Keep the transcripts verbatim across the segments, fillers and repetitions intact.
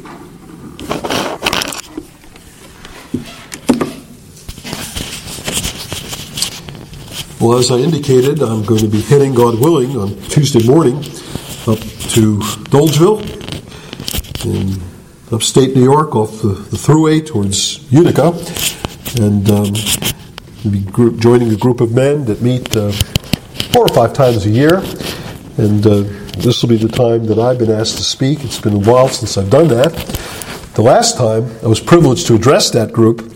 Well, as I indicated, I'm going to be heading, God willing, on Tuesday morning up to Dolgeville in upstate New York off the, the Thruway towards Utica, and um, I'll be group, joining a group of men that meet uh, four or five times a year, and uh, this will be the time that I've been asked to speak. It's been a while since I've done that. The last time I was privileged to address that group,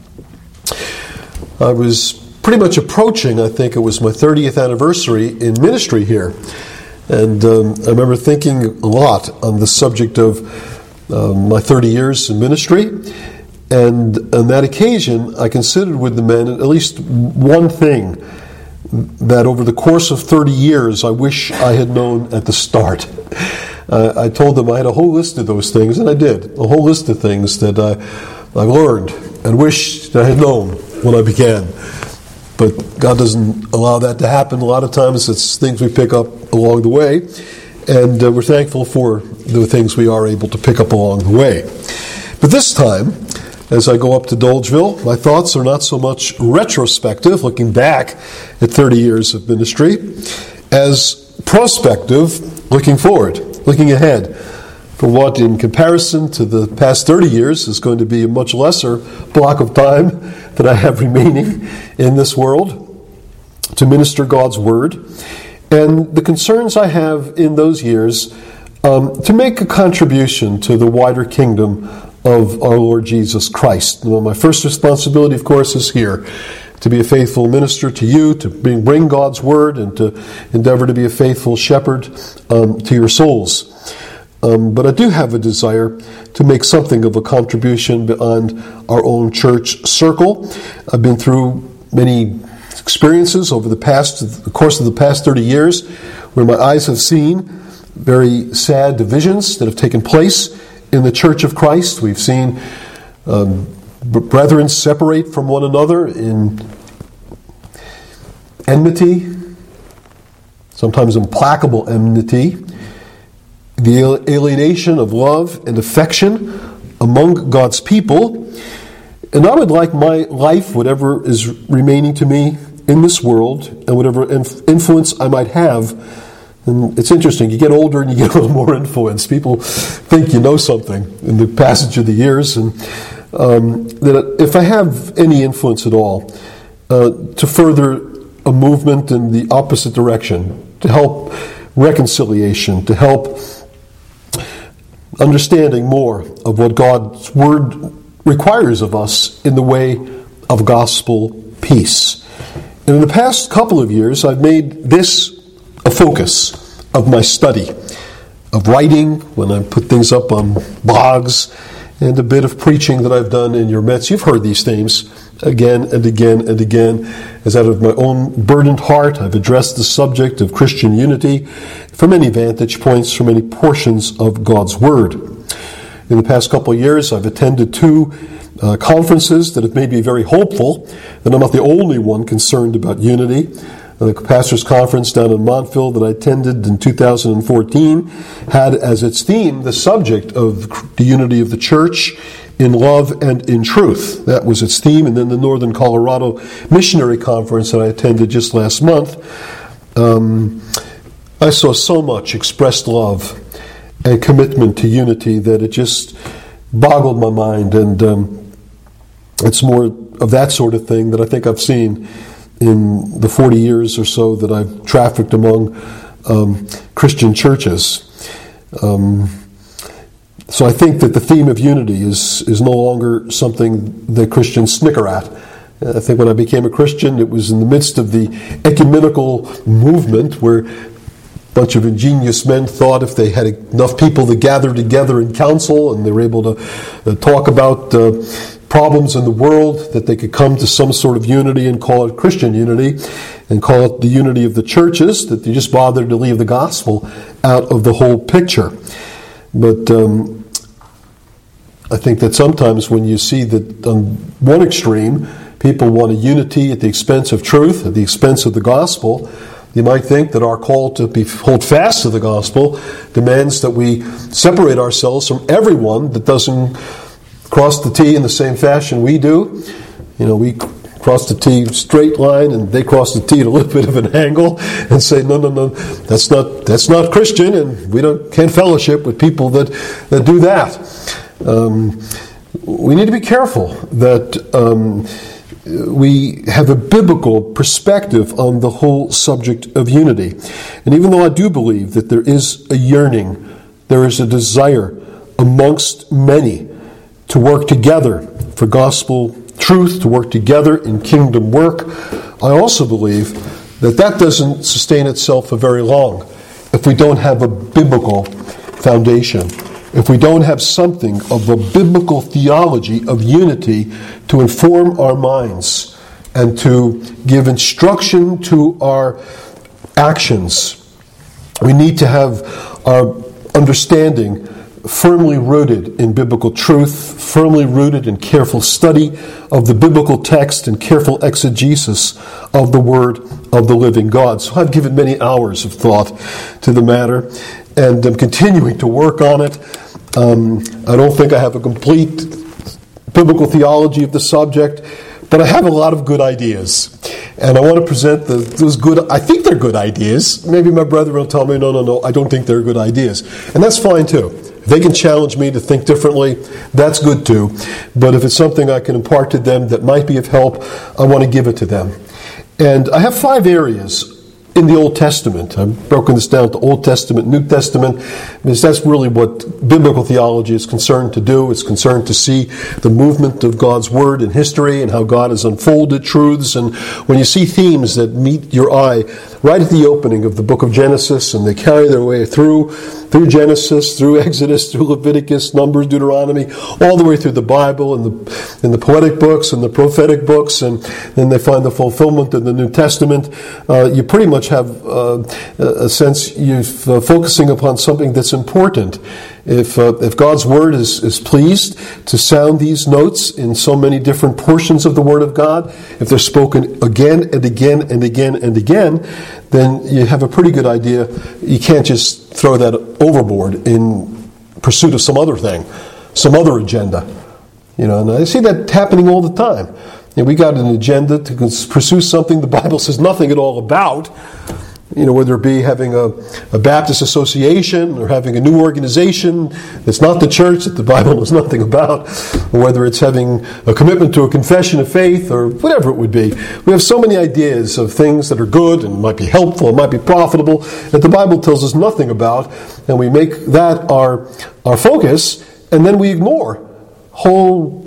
I was pretty much approaching, I think it was my thirtieth anniversary in ministry here. And um, I remember thinking a lot on the subject of um, my thirty years in ministry. And on that occasion, I considered with the men at least one thing that over the course of thirty years, I wish I had known at the start. Uh, I told them I had a whole list of those things, and I did. A whole list of things that I, I learned and wished I had known when I began. But God doesn't allow that to happen. A lot of times it's things we pick up along the way, and uh, we're thankful for the things we are able to pick up along the way. But this time, as I go up to Dolgeville, my thoughts are not so much retrospective, looking back at thirty years of ministry, as prospective, looking forward, looking ahead, for what in comparison to the past thirty years is going to be a much lesser block of time that I have remaining in this world to minister God's Word, and the concerns I have in those years um, to make a contribution to the wider kingdom of our Lord Jesus Christ. Well, my first responsibility, of course, is here, to be a faithful minister to you, to bring, bring God's Word, and to endeavor to be a faithful shepherd um, to your souls. Um, but I do have a desire to make something of a contribution beyond our own church circle. I've been through many experiences over the past, the course of the past thirty years, where my eyes have seen very sad divisions that have taken place in the Church of Christ. We've seen um, brethren separate from one another in enmity, sometimes implacable enmity, the alienation of love and affection among God's people. And I would like my life, whatever is remaining to me in this world, and whatever inf- influence I might have. And it's interesting, you get older and you get a little more influence. People think you know something in the passage of the years. And um, that if I have any influence at all, uh, to further a movement in the opposite direction, to help reconciliation, to help understanding more of what God's Word requires of us in the way of gospel peace. And in the past couple of years, I've made this a focus of my study, of writing, when I put things up on blogs, and a bit of preaching that I've done in your midst. You've heard these themes again and again and again. As out of my own burdened heart, I've addressed the subject of Christian unity from many vantage points, from many portions of God's Word. In the past couple of years, I've attended two uh, conferences that have made me very hopeful that I'm not the only one concerned about unity. The pastor's conference down in Montville that I attended in two thousand fourteen had as its theme the subject of the unity of the church in love and in truth. That was its theme. And then the Northern Colorado Missionary Conference that I attended just last month, um, I saw so much expressed love and commitment to unity that it just boggled my mind. And um, it's more of that sort of thing that I think I've seen in the forty years or so that I've trafficked among um, Christian churches. Um, so I think that the theme of unity is, is no longer something that Christians snicker at. I think when I became a Christian, it was in the midst of the ecumenical movement where a bunch of ingenious men thought if they had enough people to gather together in council and they were able to uh, talk about uh, problems in the world, that they could come to some sort of unity and call it Christian unity and call it the unity of the churches, that they just bothered to leave the gospel out of the whole picture. But um, I think that sometimes when you see that on one extreme, people want a unity at the expense of truth, at the expense of the gospel, You might think that our call to be hold fast to the gospel demands that we separate ourselves from everyone that doesn't cross the T in the same fashion we do. You know, we cross the T straight line, and they cross the T at a little bit of an angle, and say, no, no, no, that's not that's not Christian, and we don't can't fellowship with people that that do that. Um, we need to be careful that um, we have a biblical perspective on the whole subject of unity. And even though I do believe that there is a yearning, there is a desire amongst many to work together for gospel truth, to work together in kingdom work, I also believe that that doesn't sustain itself for very long if we don't have a biblical foundation, if we don't have something of a biblical theology of unity to inform our minds and to give instruction to our actions. We need to have our understanding firmly rooted in biblical truth, firmly rooted in careful study of the biblical text and careful exegesis of the Word of the living God. So I've given many hours of thought to the matter, and I'm continuing to work on it. Um, I don't think I have a complete biblical theology of the subject, but I have a lot of good ideas. And I want to present the, those good, I think they're good ideas. Maybe my brother will tell me, no, no, no, I don't think they're good ideas. And that's fine too. If they can challenge me to think differently, that's good too. But if it's something I can impart to them that might be of help, I want to give it to them. And I have five areas in the Old Testament. I've broken this down to Old Testament, New Testament, because that's really what biblical theology is concerned to do. It's concerned to see the movement of God's Word in history and how God has unfolded truths. And when you see themes that meet your eye right at the opening of the book of Genesis, and they carry their way through, through Genesis, through Exodus, through Leviticus, Numbers, Deuteronomy, all the way through the Bible and the, and the poetic books and the prophetic books, and then they find the fulfillment in the New Testament, uh, you pretty much have uh, a sense you're uh, focusing upon something that's important. If uh, if God's Word is, is pleased to sound these notes in so many different portions of the Word of God, if they're spoken again and again and again and again, then you have a pretty good idea. You can't just throw that overboard in pursuit of some other thing, some other agenda. You know, and I see that happening all the time. And we got an agenda to pursue something the Bible says nothing at all about. You know, whether it be having a, a Baptist association or having a new organization that's not the church that the Bible knows nothing about, or whether it's having a commitment to a confession of faith or whatever it would be. We have so many ideas of things that are good and might be helpful and might be profitable that the Bible tells us nothing about, and we make that our, our focus, and then we ignore whole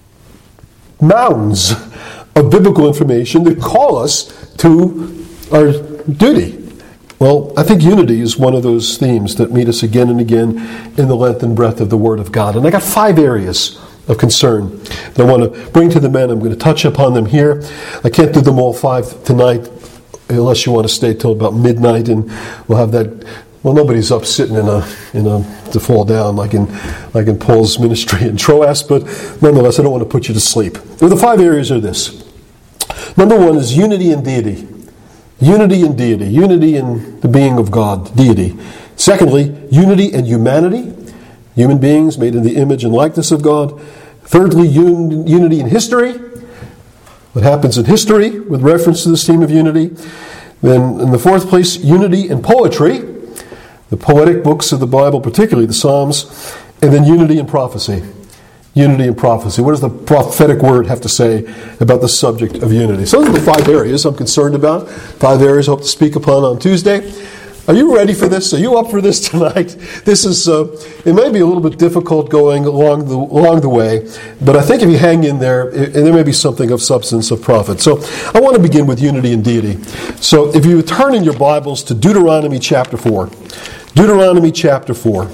mounds of biblical information that call us to our duty. Well, I think unity is one of those themes that meet us again and again in the length and breadth of the Word of God. And I got five areas of concern that I want to bring to the men. I'm going to touch upon them here. I can't do them all five tonight unless you want to stay till about midnight, and we'll have that. Well, nobody's up sitting in a in a to fall down like in like in Paul's ministry in Troas, but nonetheless, I don't want to put you to sleep. Well, the five areas are this. Number one is unity in deity. Unity in deity. Unity in the being of God, deity. Secondly, unity in humanity. Human beings made in the image and likeness of God. Thirdly, un- unity in history. What happens in history with reference to this theme of unity. Then, in the fourth place, unity in poetry. The poetic books of the Bible, particularly the Psalms. And then unity in prophecy. Unity in prophecy. What does the prophetic word have to say about the subject of unity? So those are the five areas I'm concerned about. Five areas I hope to speak upon on Tuesday. Are you ready for this? Are you up for this tonight? This is, uh, it may be a little bit difficult going along the along the way, but I think if you hang in there, it, there may be something of substance, of profit. So I want to begin with unity and deity. So if you turn in your Bibles to Deuteronomy chapter four. Deuteronomy chapter four.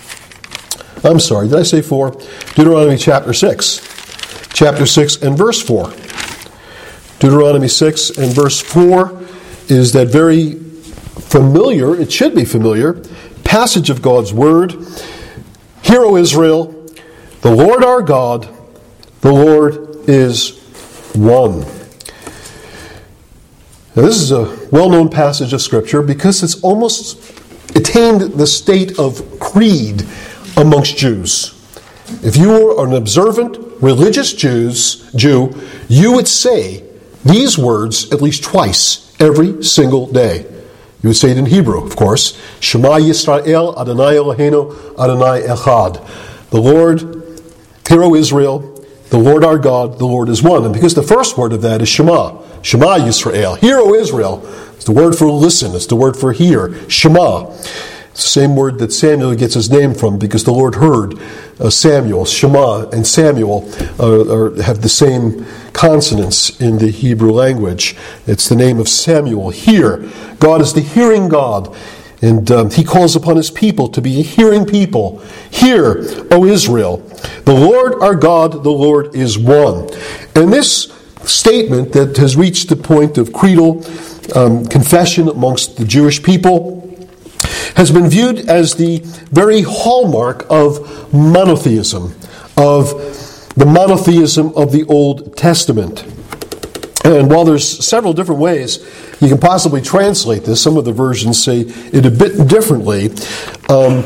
I'm sorry, did I say four? Deuteronomy chapter six. Chapter six and verse four. Deuteronomy six and verse four is that very familiar, it should be familiar, passage of God's Word. Hear, O Israel, the Lord our God, the Lord is one. Now, this is a well-known passage of Scripture because it's almost attained the state of creed amongst Jews. If you are an observant, religious Jews, Jew, you would say these words at least twice every single day. You would say it in Hebrew, of course. Shema Yisrael, Adonai Eloheinu, Adonai Echad. The Lord, hear, O Israel, the Lord our God, the Lord is one. And because the first word of that is Shema, Shema Yisrael. Hear, O Israel. It's the word for listen. It's the word for hear. Shema. It's the same word that Samuel gets his name from because the Lord heard uh, Samuel. Shema and Samuel uh, are, have the same consonants in the Hebrew language. It's the name of Samuel. Hear. God is the hearing God. And um, he calls upon his people to be a hearing people. Hear, O Israel. The Lord our God, the Lord is one. And this statement that has reached the point of creedal um, confession amongst the Jewish people has been viewed as the very hallmark of monotheism, of the monotheism of the Old Testament. And while there's several different ways you can possibly translate this, some of the versions say it a bit differently. Um,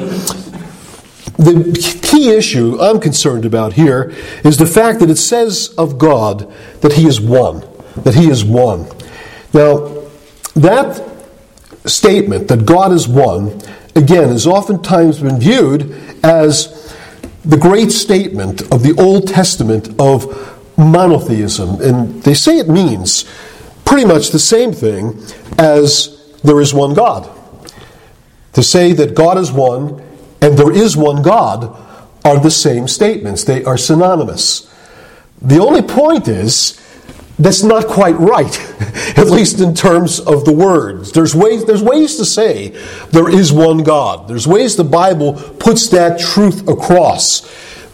the key issue I'm concerned about here is the fact that it says of God that He is one, that He is one. Now, that statement that God is one, again, has oftentimes been viewed as the great statement of the Old Testament of monotheism. And they say it means pretty much the same thing as there is one God. To say that God is one and there is one God are the same statements. They are synonymous. The only point is that's not quite right, at least in terms of the words. There's ways, there's ways to say there is one God. There's ways the Bible puts that truth across.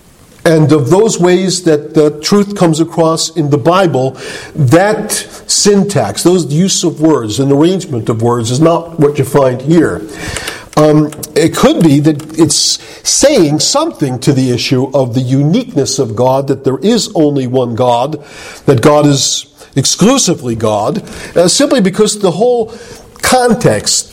And of those ways that the truth comes across in the Bible, that syntax, those use of words and arrangement of words is not what you find here. Um, it could be that it's saying something to the issue of the uniqueness of God, that there is only one God, that God is exclusively God, uh, simply because the whole context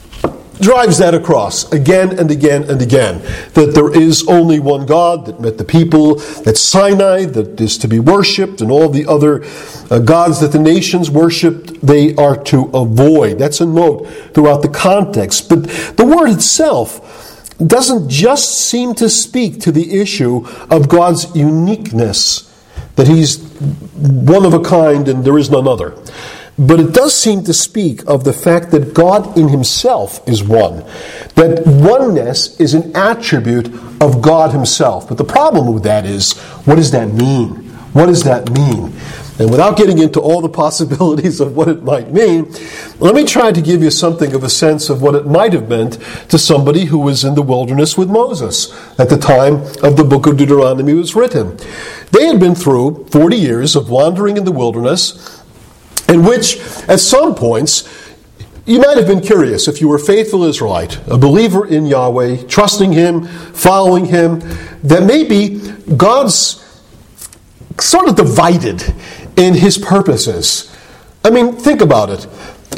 drives that across again and again and again, that there is only one God that met the people at Sinai, that is to be worshipped, and all the other uh, gods that the nations worshipped, they are to avoid. That's a note throughout the context. But the word itself doesn't just seem to speak to the issue of God's uniqueness, that He's one of a kind and there is none other. But it does seem to speak of the fact that God in Himself is one. That oneness is an attribute of God Himself. But the problem with that is, what does that mean? What does that mean? And without getting into all the possibilities of what it might mean, let me try to give you something of a sense of what it might have meant to somebody who was in the wilderness with Moses at the time of the book of Deuteronomy was written. They had been through forty years of wandering in the wilderness, in which, at some points, you might have been curious if you were a faithful Israelite, a believer in Yahweh, trusting Him, following Him, that maybe God's sort of divided in His purposes. I mean, think about it.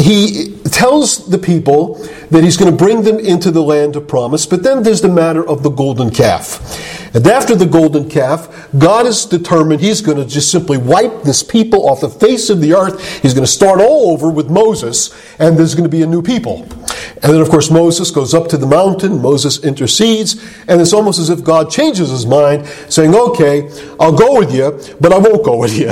He tells the people that He's going to bring them into the land of promise, but then there's the matter of the golden calf. And after the golden calf, God is determined He's going to just simply wipe this people off the face of the earth. He's going to start all over with Moses, and there's going to be a new people. And then, of course, Moses goes up to the mountain, Moses intercedes, and it's almost as if God changes His mind, saying, okay, I'll go with you, but I won't go with you.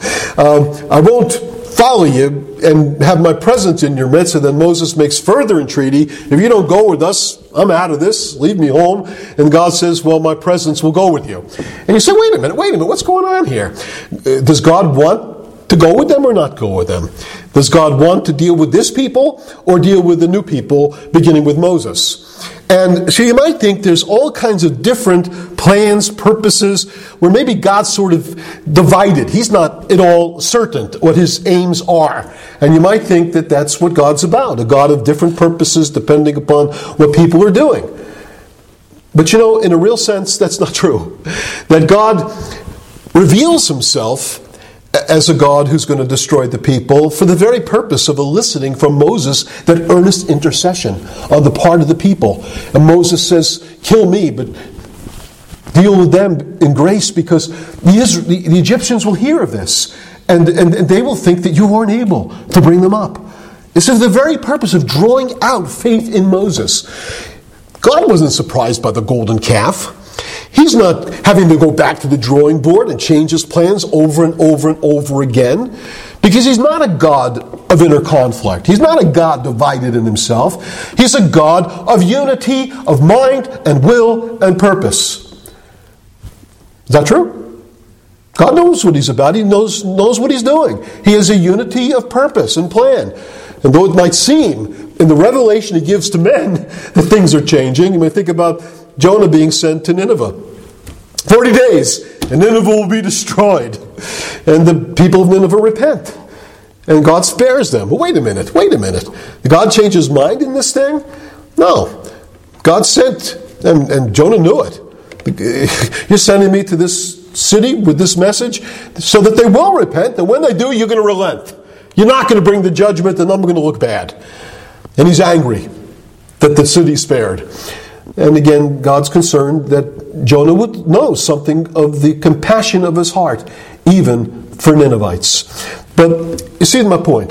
Um, I won't follow you and have my presence in your midst. And then Moses makes further entreaty, if you don't go with us, I'm out of this, leave me home. And God says, well, my presence will go with you. And you say, wait a minute, wait a minute, what's going on here? Does God want to go with them or not go with them? Does God want to deal with this people or deal with the new people, beginning with Moses? And so you might think there's all kinds of different plans, purposes, where maybe God's sort of divided. He's not at all certain what His aims are. And you might think that that's what God's about, a God of different purposes depending upon what people are doing. But you know, in a real sense, that's not true. That God reveals Himself as a God who's going to destroy the people for the very purpose of eliciting from Moses that earnest intercession on the part of the people. And Moses says, kill me, but deal with them in grace, because the, Israel, the, the Egyptians will hear of this, and, and, and they will think that you weren't able to bring them up. This is the very purpose of drawing out faith in Moses. God wasn't surprised by the golden calf. He's not having to go back to the drawing board and change his plans over and over and over again, because he's not a God of inner conflict. He's not a God divided in himself. He's a God of unity of mind and will and purpose. Is that true? God knows what he's about. He knows, knows what he's doing. He has a unity of purpose and plan. And though it might seem in the revelation he gives to men that things are changing, you may think about Jonah being sent to Nineveh. Forty days, and Nineveh will be destroyed. And the people of Nineveh repent. And God spares them. Well, wait a minute, wait a minute. Did God change his mind in this thing? No. God sent, and, and Jonah knew it. You're sending me to this city with this message so that they will repent, and when they do, you're going to relent. You're not going to bring the judgment, and I'm going to look bad. And he's angry that the city's spared. And again, God's concerned that Jonah would know something of the compassion of his heart, even for Ninevites. But you see my point.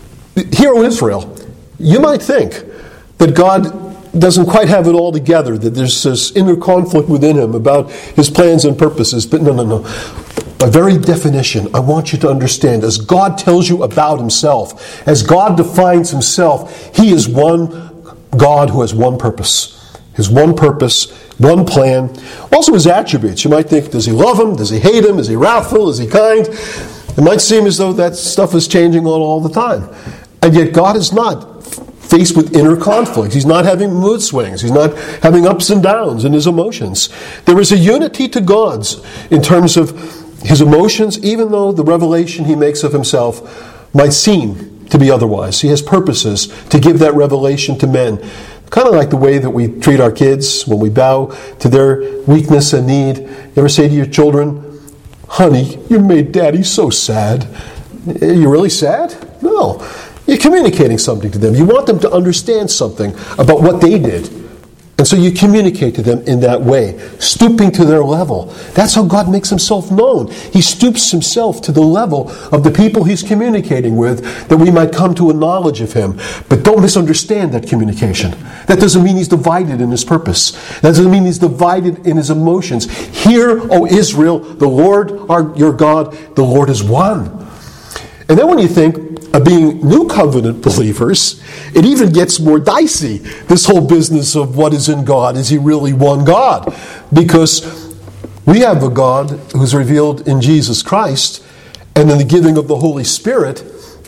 Here, O Israel, you might think that God doesn't quite have it all together, that there's this inner conflict within him about his plans and purposes. But no, no, no. By very definition, I want you to understand, as God tells you about himself, as God defines himself, he is one God who has one purpose. His one purpose, one plan. Also his attributes. You might think, does he love him? Does he hate him? Is he wrathful? Is he kind? It might seem as though that stuff is changing all, all the time. And yet God is not faced with inner conflict. He's not having mood swings. He's not having ups and downs in his emotions. There is a unity to God's in terms of his emotions, even though the revelation he makes of himself might seem to be otherwise. He has purposes to give that revelation to men. Kind of like the way that we treat our kids when we bow to their weakness and need. You ever say to your children, honey, you made Daddy so sad. Are you really sad? No. You're communicating something to them. You want them to understand something about what they did. And so you communicate to them in that way, stooping to their level. That's how God makes himself known. He stoops himself to the level of the people he's communicating with, that we might come to a knowledge of him. But don't misunderstand that communication. That doesn't mean he's divided in his purpose. That doesn't mean he's divided in his emotions. Hear, O Israel, the Lord our, your God, the Lord is one. And then when you think of being new covenant believers, it even gets more dicey, this whole business of what is in God. Is he really one God? Because we have a God who's revealed in Jesus Christ and in the giving of the Holy Spirit,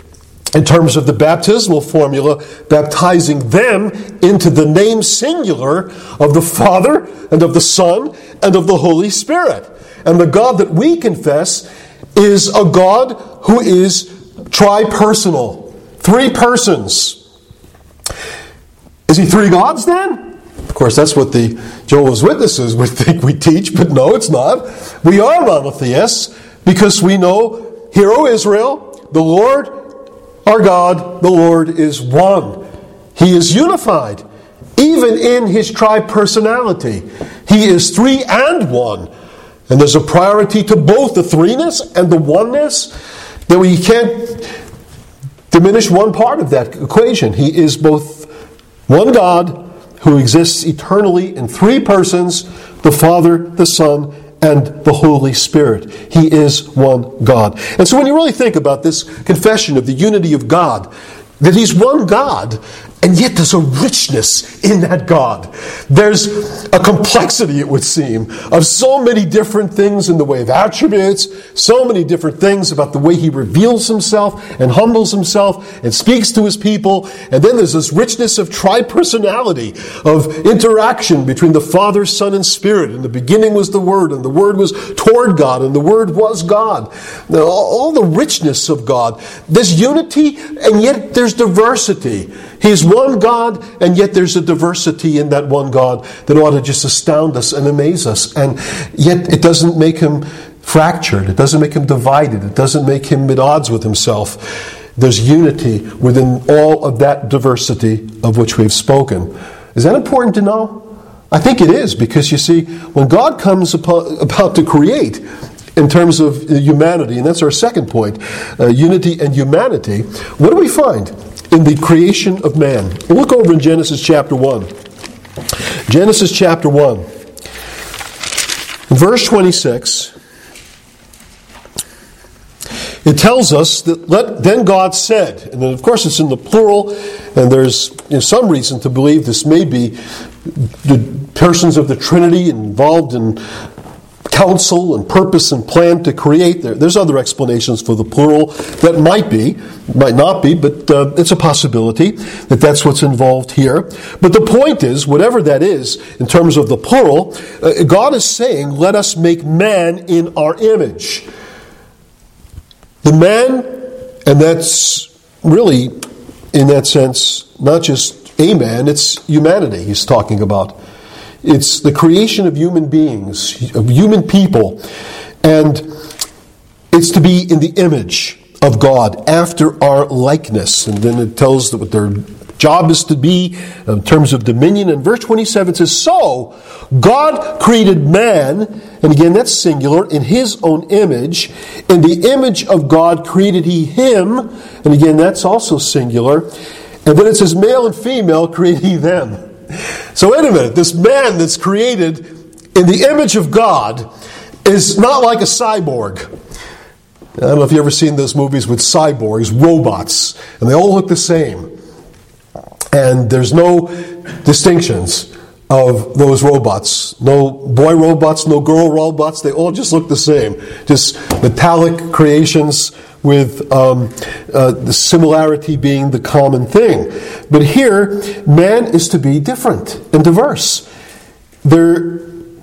in terms of the baptismal formula, baptizing them into the name singular of the Father and of the Son and of the Holy Spirit. And the God that we confess is a God who is tri-personal. Three persons. Is he three gods then? Of course, that's what the Jehovah's Witnesses would think we teach, but no, it's not. We are monotheists because we know, hear, O Israel, the Lord our God, the Lord is one. He is unified, even in his tri-personality. He is three and one. And there's a priority to both the threeness and the oneness, that we can't diminish one part of that equation. He is both one God who exists eternally in three persons, the Father, the Son, and the Holy Spirit. He is one God. And so when you really think about this confession of the unity of God, that he's one God, and yet there's a richness in that God. There's a complexity, it would seem, of so many different things in the way of attributes, so many different things about the way he reveals himself and humbles himself and speaks to his people. And then there's this richness of tri-personality, of interaction between the Father, Son, and Spirit. In the beginning was the Word, and the Word was toward God, and the Word was God. Now, all the richness of God. There's unity, and yet there's diversity. He's one God, and yet there's a diversity in that one God that ought to just astound us and amaze us. And yet it doesn't make him fractured. It doesn't make him divided. It doesn't make him at odds with himself. There's unity within all of that diversity of which we've spoken. Is that important to know? I think it is, because you see, when God comes upon, about to create, in terms of humanity, and that's our second point, uh, unity and humanity, what do we find in the creation of man? We'll look over in Genesis chapter one. Genesis chapter one. In verse twenty-six, it tells us that let, then God said, and then of course it's in the plural, and there's you know, some reason to believe this may be the persons of the Trinity involved in counsel and purpose and plan to create. There, there's other explanations for the plural that might be, might not be, but uh, it's a possibility that that's what's involved here. But the point is, whatever that is, in terms of the plural, uh, God is saying, let us make man in our image. The man, and that's really, in that sense, not just a man, it's humanity he's talking about. It's the creation of human beings, of human people, and it's to be in the image of God, after our likeness. And then it tells that what their job is to be in terms of dominion. And verse twenty-seven says, so God created man, and again that's singular, in his own image. In the image of God created he him, and again that's also singular. And then it says male and female created he them. So wait a minute, this man that's created in the image of God is not like a cyborg. I don't know if you've ever seen those movies with cyborgs, robots, and they all look the same. And there's no distinctions of those robots. No boy robots, no girl robots, they all just look the same. Just metallic creations with um, uh, the similarity being the common thing. But here, man is to be different and diverse. There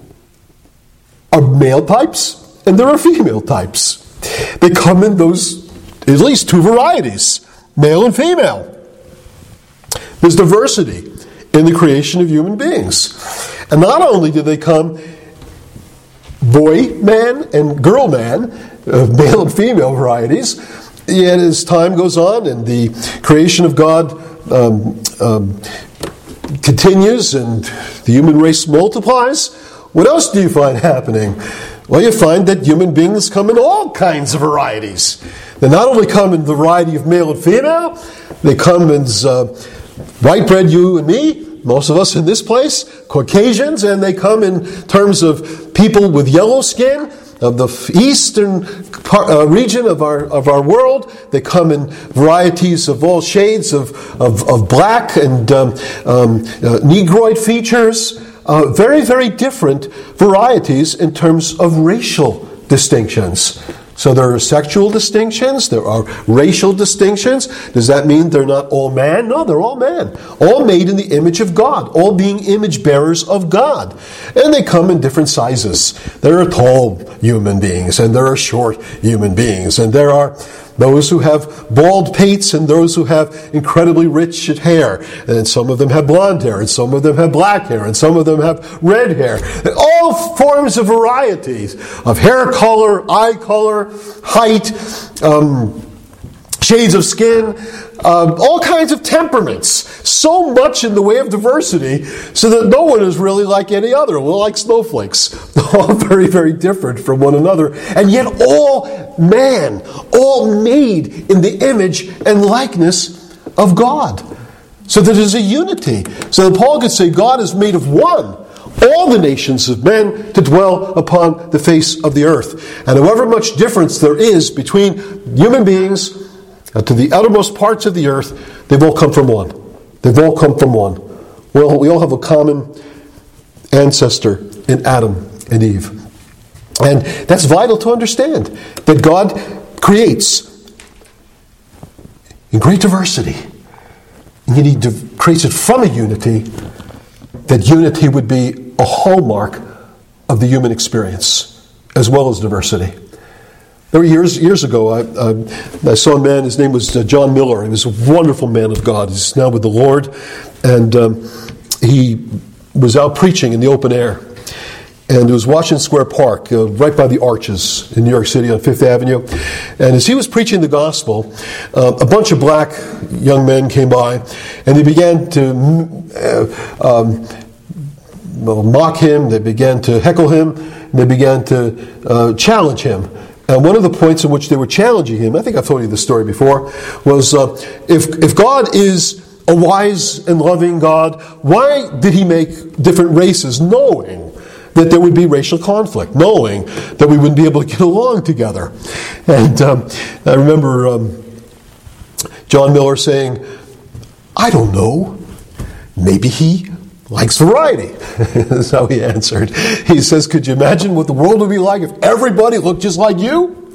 are male types and there are female types. They come in those, at least two varieties, male and female. There's diversity in the creation of human beings. And not only do they come boy man and girl man, uh, male and female varieties, yet as time goes on and the creation of God um, um, continues and the human race multiplies, what else do you find happening? Well, you find that human beings come in all kinds of varieties. They not only come in the variety of male and female, they come as uh, white bread, you and me, most of us in this place, Caucasians, and they come in terms of people with yellow skin of the eastern part, uh, region of our of our world. They come in varieties of all shades of of, of black and um, um, uh, negroid features. Uh, very, very different varieties in terms of racial distinctions. So there are sexual distinctions, there are racial distinctions. Does that mean they're not all man? No, they're all man. All made in the image of God. All being image bearers of God. And they come in different sizes. There are tall human beings, and there are short human beings, and there are those who have bald pates and those who have incredibly rich hair. And some of them have blonde hair, and some of them have black hair, and some of them have red hair. And all forms of varieties of hair color, eye color, height, um, shades of skin, uh, all kinds of temperaments. So much in the way of diversity, so that no one is really like any other. We're like snowflakes. All very, very different from one another. And yet all man, all made in the image and likeness of God. So that there's a unity. So that Paul could say God is made of one. All the nations of men to dwell upon the face of the earth. And however much difference there is between human beings uh, to the outermost parts of the earth, they've all come from one. They've all come from one. Well, we all have a common ancestor in Adam and Eve. And that's vital to understand, that God creates in great diversity. And He creates it from a unity, that unity would be a hallmark of the human experience, as well as diversity. There were years years ago, I, I, I saw a man, his name was uh, John Miller. He was a wonderful man of God. He's now with the Lord. And um, he was out preaching in the open air. And it was Washington Square Park, uh, right by the Arches in New York City on Fifth Avenue. And as he was preaching the gospel, uh, a bunch of black young men came by, and they began to uh, um, mock him, they began to heckle him, they began to uh, challenge him. And one of the points in which they were challenging him, I think I've told you this story before, was uh, if if God is a wise and loving God, why did he make different races, knowing that there would be racial conflict, knowing that we wouldn't be able to get along together? And um, I remember um, John Miller saying, I don't know, maybe he likes variety. That's how he answered. He says, could you imagine what the world would be like if everybody looked just like you?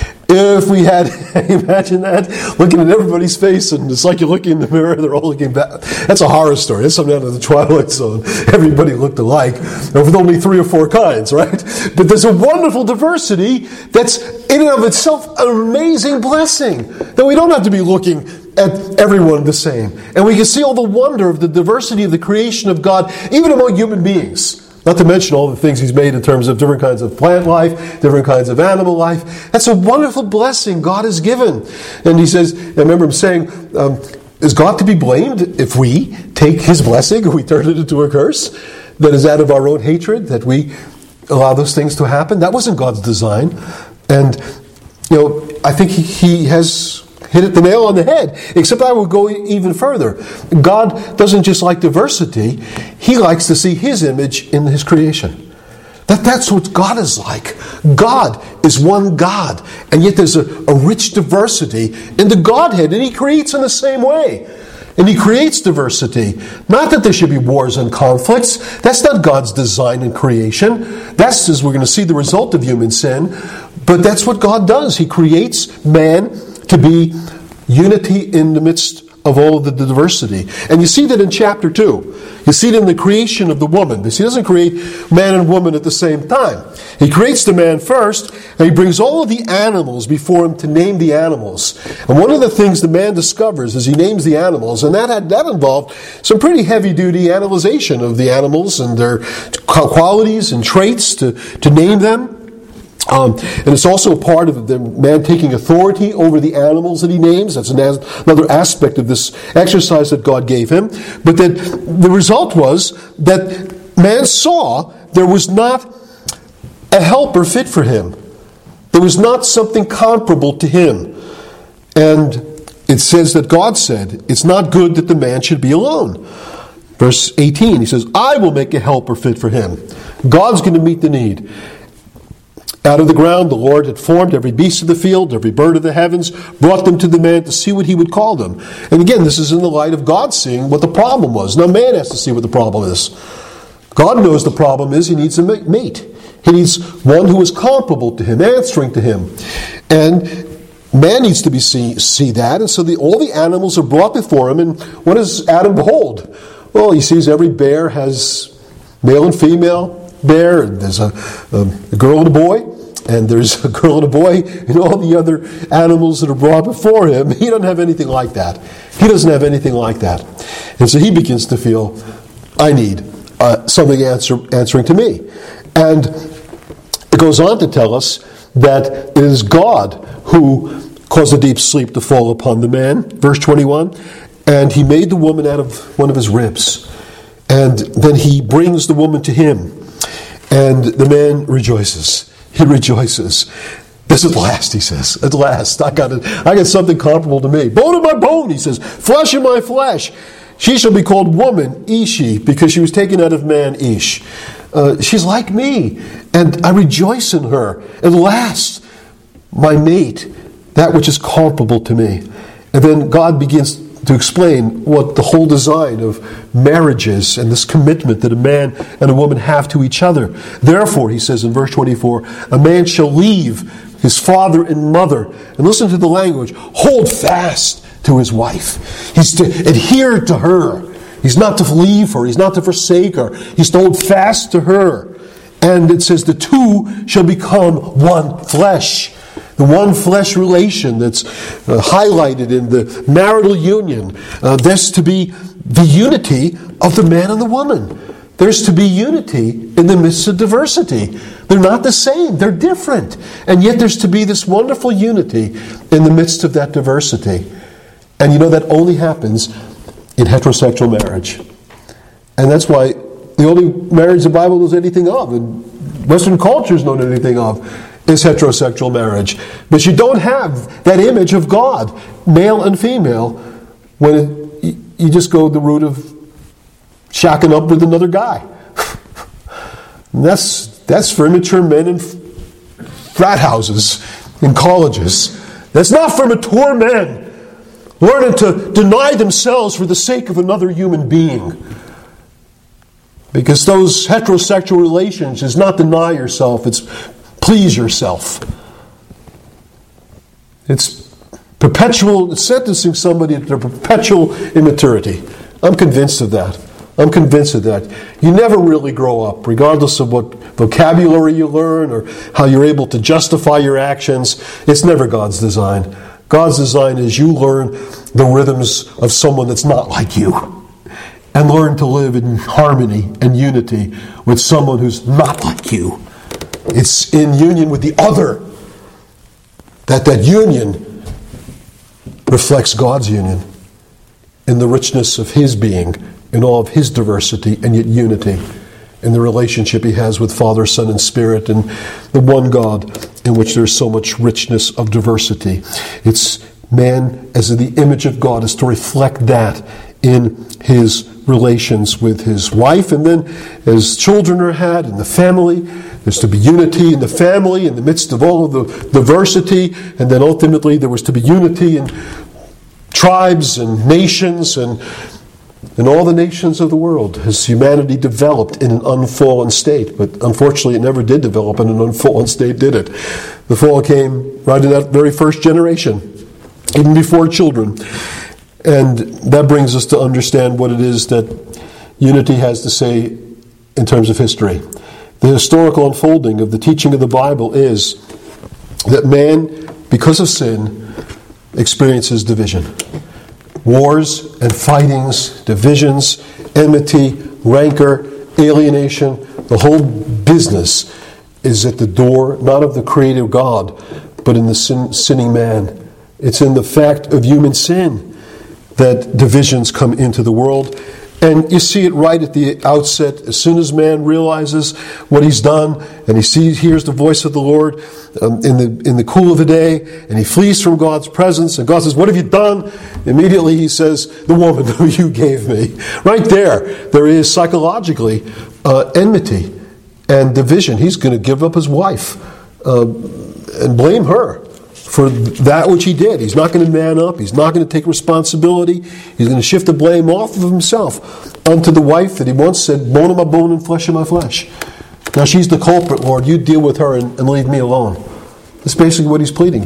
If we had, imagine that, looking at everybody's face, and it's like you're looking in the mirror, they're all looking back. That's a horror story. That's something out of the Twilight Zone. Everybody looked alike, with only three or four kinds, right? But there's a wonderful diversity that's in and of itself an amazing blessing, that we don't have to be looking at everyone the same. And we can see all the wonder of the diversity of the creation of God, even among human beings. Not to mention all the things he's made in terms of different kinds of plant life, different kinds of animal life. That's a wonderful blessing God has given. And he says, I remember him saying, um, is God to be blamed if we take his blessing and we turn it into a curse that is out of our own hatred, that we allow those things to happen? That wasn't God's design. And, you know, I think he, he has hit it the nail on the head, except I would go even further. God doesn't just like diversity, he likes to see his image in his creation. That, that's what God is like. God is one God, and yet there's a, a rich diversity in the Godhead, and he creates in the same way. And he creates diversity. Not that there should be wars and conflicts. That's not God's design in creation. That's, as we're going to see, the result of human sin. But that's what God does. He creates man to be unity in the midst of all of the diversity. And you see that in chapter two. You see it in the creation of the woman. He doesn't create man and woman at the same time. He creates the man first, and he brings all of the animals before him to name the animals. And one of the things the man discovers is he names the animals, and that had, that involved some pretty heavy-duty analyzation of the animals and their qualities and traits to, to name them. Um, and it's also a part of the man taking authority over the animals that he names. That's an, another aspect of this exercise that God gave him. But that the result was that man saw there was not a helper fit for him. There was not something comparable to him. And it says that God said, it's not good that the man should be alone. Verse eighteen, he says, I will make a helper fit for him. God's going to meet the need. Out of the ground the Lord had formed every beast of the field, every bird of the heavens, brought them to the man to see what he would call them. And again, this is in the light of God seeing what the problem was. Now man has to see what the problem is. God knows the problem is he needs a mate. He needs one who is comparable to him, answering to him. And man needs to be see, see that. And so the, all the animals are brought before him. And what does Adam behold? Well, he sees every bear has male and female bear, and there's a, a, a girl and a boy, and there's a girl and a boy, and all the other animals that are brought before him. He doesn't have anything like that. He doesn't have anything like that. And so he begins to feel, I need uh, something answer, answering to me. And it goes on to tell us that it is God who caused a deep sleep to fall upon the man. Verse twenty-one, and he made the woman out of one of his ribs. And then he brings the woman to him. And the man rejoices. He rejoices. This at last, he says. At last, I got it. I got something comparable to me. Bone of my bone, he says. Flesh of my flesh. She shall be called woman, Ishi, because she was taken out of man, Ish. Uh, she's like me, and I rejoice in her. At last, my mate, that which is comparable to me. And then God begins to explain what the whole design of marriage is and this commitment that a man and a woman have to each other. Therefore, he says in verse twenty-four, a man shall leave his father and mother. And listen to the language. Hold fast to his wife. He's to adhere to her. He's not to leave her. He's not to forsake her. He's to hold fast to her. And it says the two shall become one flesh. The one flesh relation that's uh, highlighted in the marital union. Uh, that's to be the unity of the man and the woman. there's to be unity in the midst of diversity. They're not the same. They're different. And yet there's to be this wonderful unity in the midst of that diversity. And you know that only happens in heterosexual marriage. And that's why the only marriage the Bible knows anything of, and Western cultures know anything of, is heterosexual marriage. But you don't have that image of God, male and female, when it, you just go the route of shacking up with another guy. And that's that's for immature men in frat houses, in colleges. That's not for mature men learning to deny themselves for the sake of another human being. Because those heterosexual relations is not deny yourself, it's please yourself. It's perpetual, it's sentencing somebody to perpetual immaturity. I'm convinced of that. I'm convinced of that. You never really grow up, regardless of what vocabulary you learn or how you're able to justify your actions. It's never God's design. God's design is you learn the rhythms of someone that's not like you, and learn to live in harmony and unity with someone who's not like you. It's in union with the other that that union reflects God's union in the richness of His being, in all of His diversity, and yet unity in the relationship He has with Father, Son, and Spirit, and the one God in which there's so much richness of diversity. It's man, as in the image of God, is to reflect that in his relations with his wife, and then as children are had in the family, there's to be unity in the family in the midst of all of the diversity, and then ultimately there was to be unity in tribes and nations and in all the nations of the world as humanity developed in an unfallen state. But unfortunately it never did develop in an unfallen state, did it? The fall came right in that very first generation, even before children. And that brings us to understand what it is that unity has to say in terms of history. The historical unfolding of the teaching of the Bible is that man, because of sin, experiences division. Wars and fightings, divisions, enmity, rancor, alienation, the whole business is at the door, not of the creative God, but in the sin, sinning man. It's in the fact of human sin that divisions come into the world. And you see it right at the outset. As soon as man realizes what he's done, and he sees, hears the voice of the Lord um, in the in the cool of the day, and he flees from God's presence, and God says, "What have you done?" Immediately he says, "The woman who you gave me." Right there, there is psychologically uh, enmity and division. He's going to give up his wife uh, and blame her for that which he did. He's not going to man up. He's not going to take responsibility. He's going to shift the blame off of himself onto the wife that he once said, "Bone of my bone and flesh of my flesh." Now she's the culprit, Lord. You deal with her and, and leave me alone. That's basically what he's pleading.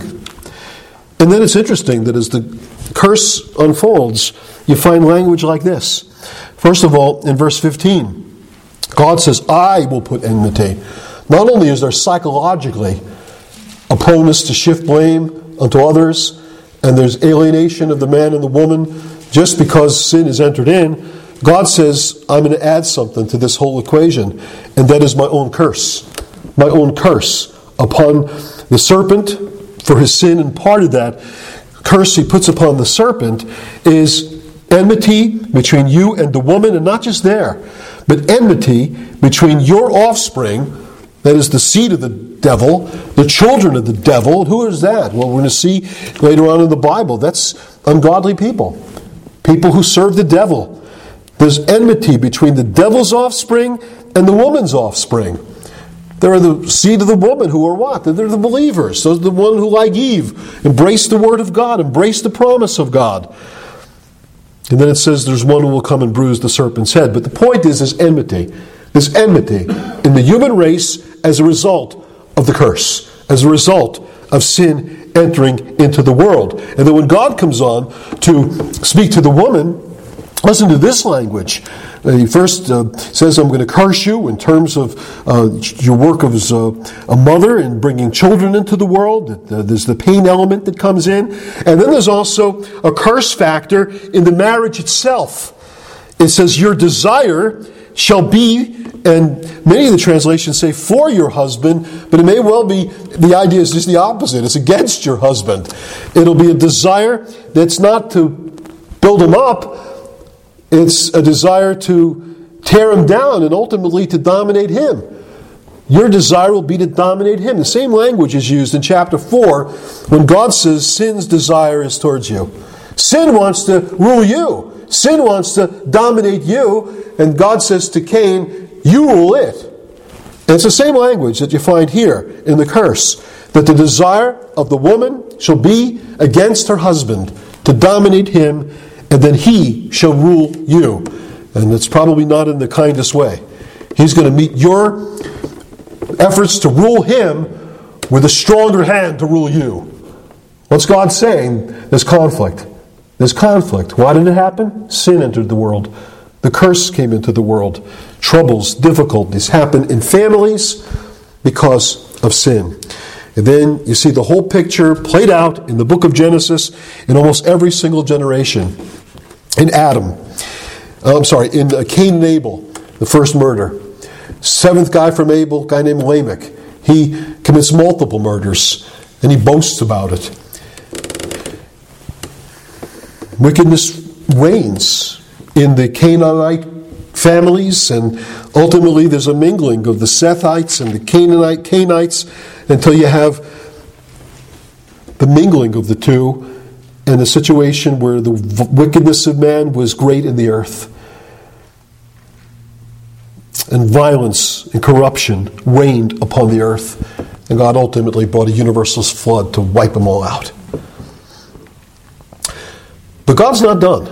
And then it's interesting that as the curse unfolds, you find language like this. First of all, in verse fifteen, God says, "I will put enmity." Not only is there psychologically a proneness to shift blame unto others, and there's alienation of the man and the woman just because sin is entered in, God says, I'm going to add something to this whole equation, and that is my own curse. My own curse upon the serpent for his sin, and part of that curse he puts upon the serpent is enmity between you and the woman, and not just there, but enmity between your offspring, that is the seed of the devil, the children of the devil. And who is that? Well, we're going to see later on in the Bible. That's ungodly people. People who serve the devil. There's enmity between the devil's offspring and the woman's offspring. There are the seed of the woman who are what? They're the believers. Those are the one who, like Eve, embrace the word of God, embrace the promise of God. And then it says there's one who will come and bruise the serpent's head. But the point is, there's enmity. There's enmity in the human race as a result of the curse, as a result of sin entering into the world. And then when God comes on to speak to the woman, listen to this language. He first uh, says, I'm going to curse you in terms of uh, your work as a, a mother and bringing children into the world. There's the pain element that comes in. And then there's also a curse factor in the marriage itself. It says your desire shall be, and many of the translations say for your husband, but it may well be the idea is just the opposite. It's against your husband. It'll be a desire that's not to build him up. It's a desire to tear him down and ultimately to dominate him. Your desire will be to dominate him. The same language is used in chapter four when God says sin's desire is towards you. Sin wants to rule you. Sin wants to dominate you. And God says to Cain, you rule it. And it's the same language that you find here in the curse. That the desire of the woman shall be against her husband, to dominate him, and then he shall rule you. And it's probably not in the kindest way. He's going to meet your efforts to rule him with a stronger hand to rule you. What's God saying? There's conflict. There's conflict. Why did it happen? Sin entered the world. The curse came into the world. Troubles, difficulties happen in families because of sin. And then you see the whole picture played out in the book of Genesis in almost every single generation. In Adam, I'm sorry, in Cain and Abel, the first murder. Seventh guy from Abel, a guy named Lamech. He commits multiple murders, and he boasts about it. Wickedness reigns in the Canaanite families, and ultimately there's a mingling of the Sethites and the Canaanite Canaanites until you have the mingling of the two and a situation where the wickedness of man was great in the earth. And violence and corruption reigned upon the earth. And God ultimately brought a universal flood to wipe them all out. But God's not done.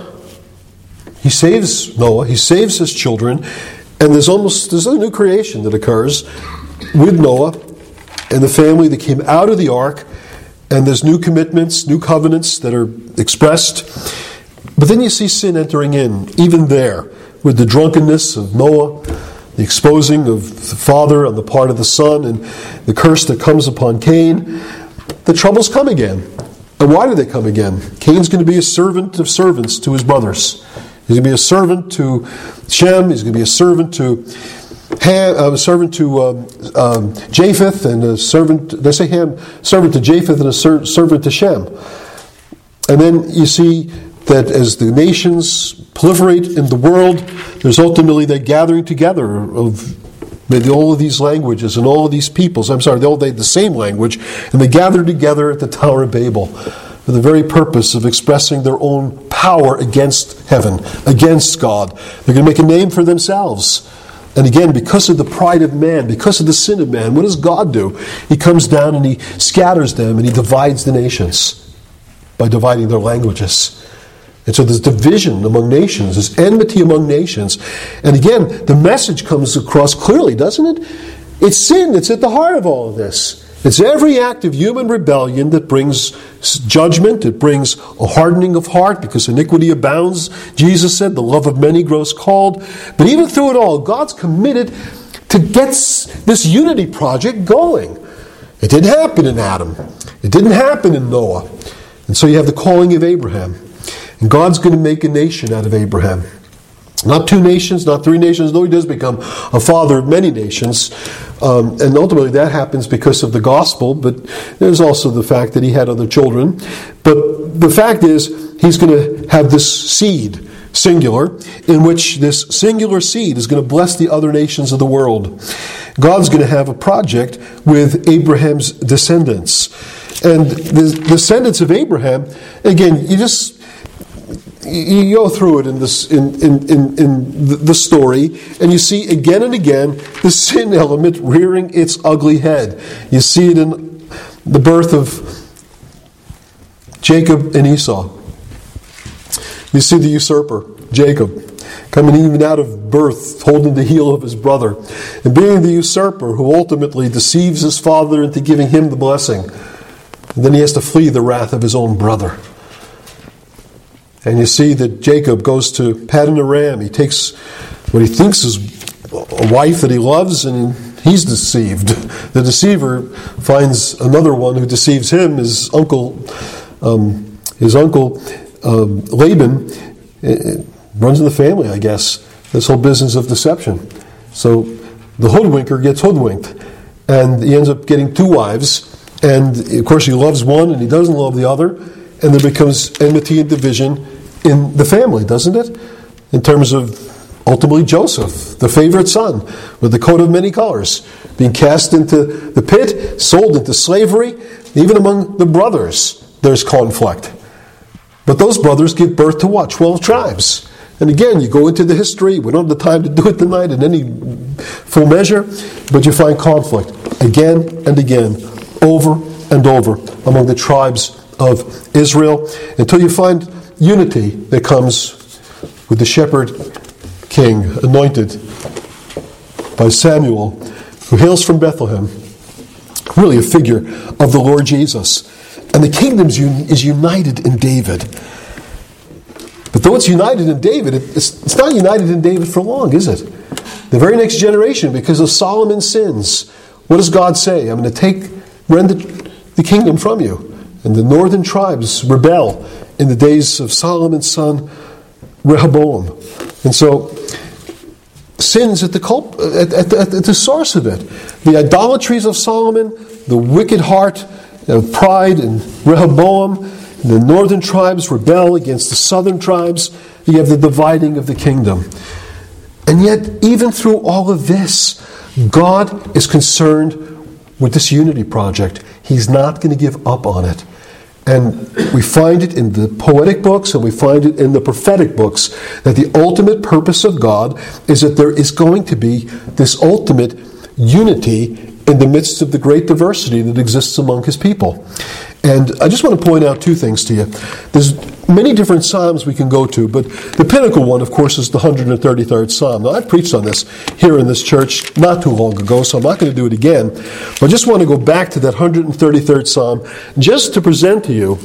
He saves Noah. He saves his children. And there's almost there's a new creation that occurs with Noah and the family that came out of the ark. And there's new commitments, new covenants that are expressed. But then you see sin entering in, even there, with the drunkenness of Noah, the exposing of the father on the part of the son, and the curse that comes upon Cain. The troubles come again. And why do they come again? Cain's going to be a servant of servants to his brothers. He's going to be a servant to Shem. He's going to be a servant to Ham, uh, a servant to um, um, Japheth, and a servant. Did I say Ham? Servant to Japheth and a ser- servant to Shem. And then you see that as the nations proliferate in the world, there's ultimately that gathering together of maybe all of these languages and all of these peoples. I'm sorry, they all had the same language, and they gathered together at the Tower of Babel for the very purpose of expressing their own power against heaven, against God. They're going to make a name for themselves. And again, because of the pride of man, because of the sin of man, what does God do? He comes down and he scatters them and he divides the nations by dividing their languages. And so there's division among nations, there's enmity among nations. And again, the message comes across clearly, doesn't it? It's sin that's at the heart of all of this. It's every act of human rebellion that brings judgment, it brings a hardening of heart because iniquity abounds. Jesus said, the love of many grows cold. But even through it all, God's committed to get this unity project going. It didn't happen in Adam. It didn't happen in Noah. And so you have the calling of Abraham. And God's going to make a nation out of Abraham. Not two nations, not three nations, though he does become a father of many nations. Um, and ultimately that happens because of the gospel, but there's also the fact that he had other children. But the fact is, he's going to have this seed, singular, in which this singular seed is going to bless the other nations of the world. God's going to have a project with Abraham's descendants. And the descendants of Abraham, again, you just... You go through it in this in, in, in, in the story, and you see again and again the sin element rearing its ugly head. You see it in the birth of Jacob and Esau. You see the usurper, Jacob, coming even out of birth, holding the heel of his brother, and being the usurper who ultimately deceives his father into giving him the blessing. And then he has to flee the wrath of his own brother. And you see that Jacob goes to Paddan Aram. He takes what he thinks is a wife that he loves, and he's deceived. The deceiver finds another one who deceives him. His uncle, um, his uncle um, Laban, it, it runs in the family, I guess. This whole business of deception. So the hoodwinker gets hoodwinked, and he ends up getting two wives, and of course he loves one and he doesn't love the other, and there becomes enmity and division in the family, doesn't it? In terms of ultimately Joseph, the favorite son, with the coat of many colors, being cast into the pit, sold into slavery. Even among the brothers, there's conflict. But those brothers give birth to what? Twelve tribes. And again, you go into the history. We don't have the time to do it tonight in any full measure, but you find conflict again and again, over and over, among the tribes of Israel, until you find unity that comes with the shepherd king, anointed by Samuel, who hails from Bethlehem, really a figure of the Lord Jesus. And the kingdom is united in David. But though it's united in David, it's, it's not united in David for long, is it? The very next generation, because of Solomon's sins, what does God say? I'm going to take, rend the, the kingdom from you. And the northern tribes rebel in the days of Solomon's son, Rehoboam. And so, sin's at the, culp- at, at, at, at the source of it. The idolatries of Solomon, the wicked heart of pride in Rehoboam, the northern tribes rebel against the southern tribes. You have the dividing of the kingdom. And yet, even through all of this, God is concerned with this unity project. He's not going to give up on it. And we find it in the poetic books and we find it in the prophetic books that the ultimate purpose of God is that there is going to be this ultimate unity in the midst of the great diversity that exists among His people. And I just want to point out two things to you. There's many different psalms we can go to, but the pinnacle one, of course, is the one hundred thirty-third Psalm. Now, I've preached on this here in this church not too long ago, so I'm not going to do it again. But I just want to go back to that one hundred thirty-third Psalm just to present to you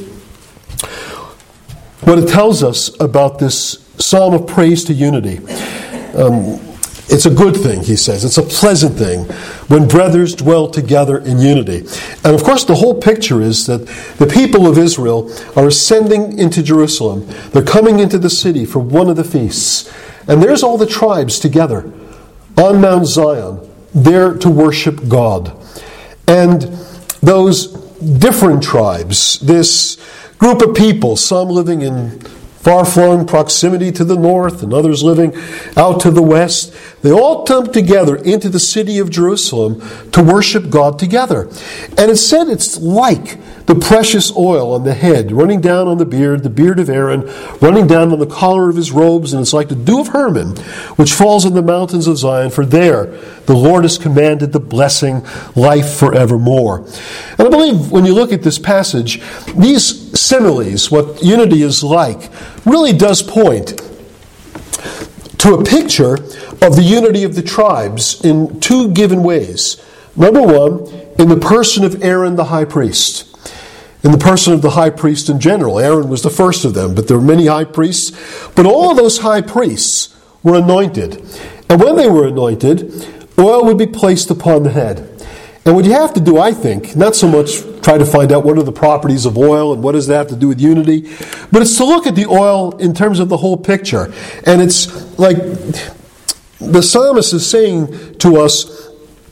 what it tells us about this psalm of praise to unity. Um, It's a good thing, he says. It's a pleasant thing when brothers dwell together in unity. And of course, the whole picture is that the people of Israel are ascending into Jerusalem. They're coming into the city for one of the feasts. And there's all the tribes together on Mount Zion, there to worship God. And those different tribes, this group of people, some living in far-flung proximity to the north and others living out to the west, they all come together into the city of Jerusalem to worship God together. And it said it's like the precious oil on the head, running down on the beard, the beard of Aaron, running down on the collar of his robes, and it's like the dew of Hermon, which falls on the mountains of Zion, for there the Lord has commanded the blessing, life forevermore. And I believe when you look at this passage, these similes, what unity is like, really does point to a picture of the unity of the tribes in two given ways. Number one, in the person of Aaron the high priest. In the person of the high priest in general. Aaron was the first of them, but there were many high priests. But all of those high priests were anointed. And when they were anointed, oil would be placed upon the head. And what you have to do, I think, not so much try to find out what are the properties of oil and what does that have to do with unity, but it's to look at the oil in terms of the whole picture. And it's like the psalmist is saying to us,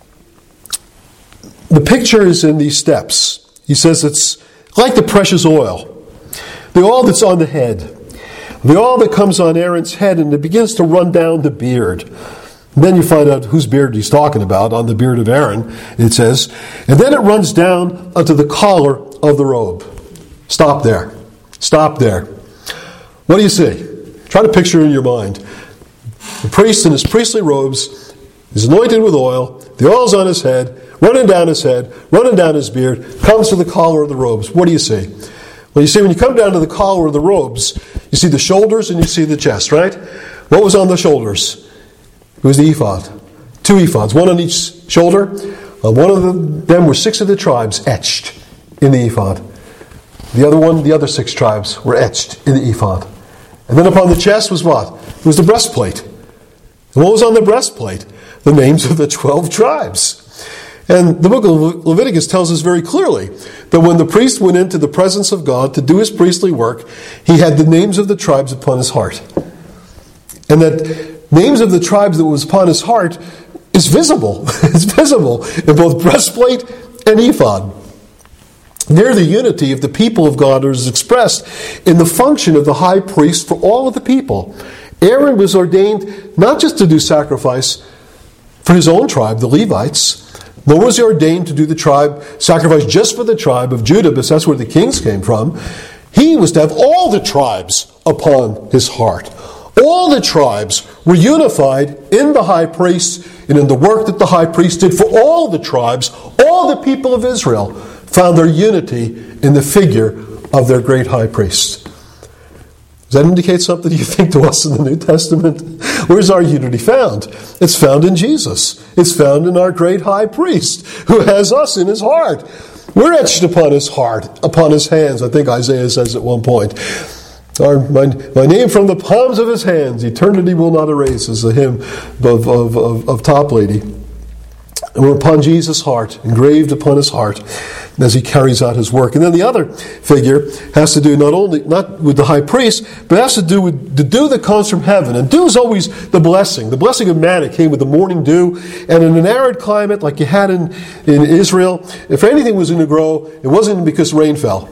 the picture is in these steps. He says it's like the precious oil, the oil that's on the head, the oil that comes on Aaron's head and it begins to run down the beard. And then you find out whose beard he's talking about, on the beard of Aaron, it says. And then it runs down onto the collar of the robe. Stop there. Stop there. What do you see? Try to picture in your mind. The priest in his priestly robes is anointed with oil. The oil's on his head, running down his head, running down his beard, comes to the collar of the robes. What do you see? Well, you see, when you come down to the collar of the robes, you see the shoulders and you see the chest, right? What was on the shoulders? It was the ephod. Two ephods, one on each shoulder. On one of them were six of the tribes etched in the ephod. The other one, the other six tribes were etched in the ephod. And then upon the chest was what? It was the breastplate. And what was on the breastplate? The names of the twelve tribes. And the book of Leviticus tells us very clearly that when the priest went into the presence of God to do his priestly work, he had the names of the tribes upon his heart. And that names of the tribes that was upon his heart is visible. It's visible in both breastplate and ephod. There the unity of the people of God is expressed in the function of the high priest for all of the people. Aaron was ordained not just to do sacrifice for his own tribe, the Levites, nor was he ordained to do the tribe sacrifice just for the tribe of Judah, because that's where the kings came from. He was to have all the tribes upon his heart. All the tribes were unified in the high priest and in the work that the high priest did for all the tribes. All the people of Israel found their unity in the figure of their great high priest. Does that indicate something you think to us in the New Testament? Where's our unity found? It's found in Jesus. It's found in our great high priest who has us in his heart. We're etched upon his heart, upon his hands, I think Isaiah says at one point. Our, my, my name from the palms of his hands, eternity will not erase, is the hymn of, of, of, of Toplady. And we're upon Jesus' heart, engraved upon his heart, as he carries out his work. And then the other figure has to do not only not with the high priest, but has to do with the dew that comes from heaven. And dew is always the blessing. The blessing of manna came with the morning dew. And in an arid climate like you had in, in Israel, if anything was going to grow, it wasn't because rain fell.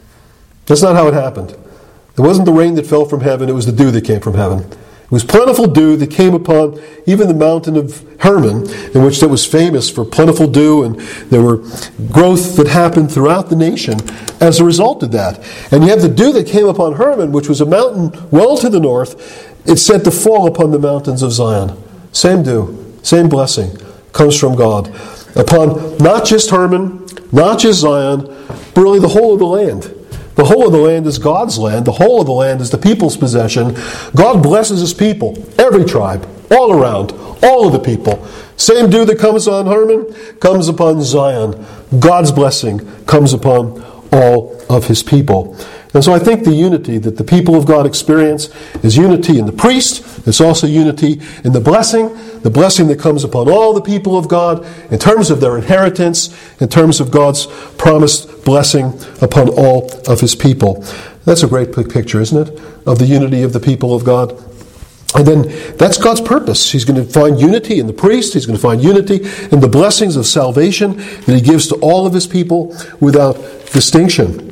That's not how it happened. It wasn't the rain that fell from heaven, it was the dew that came from heaven. It was plentiful dew that came upon even the mountain of Hermon, in which that was famous for plentiful dew, and there were growth that happened throughout the nation as a result of that. And you have the dew that came upon Hermon, which was a mountain well to the north. It's said to fall upon the mountains of Zion. Same dew, same blessing comes from God. Upon not just Hermon, not just Zion, but really the whole of the land. The whole of the land is God's land. The whole of the land is the people's possession. God blesses his people, every tribe, all around, all of the people. Same dew that comes on Hermon comes upon Zion. God's blessing comes upon all of his people. And so I think the unity that the people of God experience is unity in the priest. It's also unity in the blessing, the blessing that comes upon all the people of God in terms of their inheritance, in terms of God's promised blessing upon all of his people. That's a great picture, isn't it, of the unity of the people of God? And then that's God's purpose. He's going to find unity in the priest. He's going to find unity in the blessings of salvation that he gives to all of his people without distinction.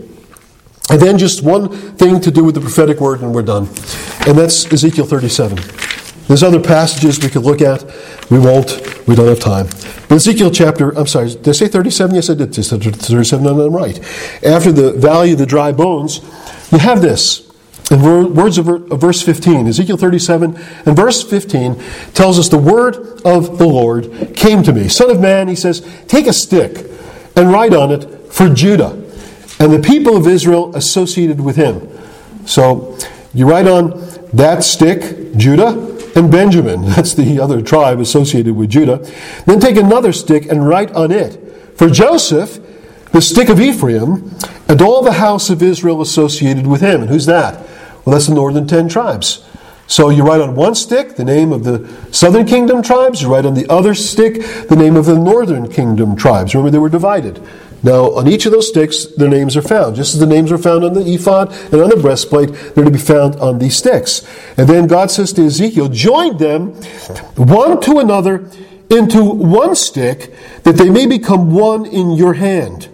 And then just one thing to do with the prophetic word, and we're done. And that's Ezekiel thirty-seven. There's other passages we could look at. We won't. We don't have time. But Ezekiel chapter, I'm sorry, did I say thirty-seven? Yes, I did say thirty-seven, and I'm right. After the valley of the dry bones, you have this. In words of verse fifteen, Ezekiel thirty-seven and verse fifteen tells us the word of the Lord came to me. Son of man, he says, take a stick and write on it for Judah and the people of Israel associated with him. So you write on that stick, Judah and Benjamin. That's the other tribe associated with Judah. Then take another stick and write on it for Joseph, the stick of Ephraim, and all the house of Israel associated with him. And who's that? Well, that's the northern ten tribes. So you write on one stick the name of the southern kingdom tribes. You write on the other stick the name of the northern kingdom tribes. Remember, they were divided. Now, on each of those sticks, their names are found. Just as the names are found on the ephod and on the breastplate, they're to be found on these sticks. And then God says to Ezekiel, join them one to another into one stick, that they may become one in your hand.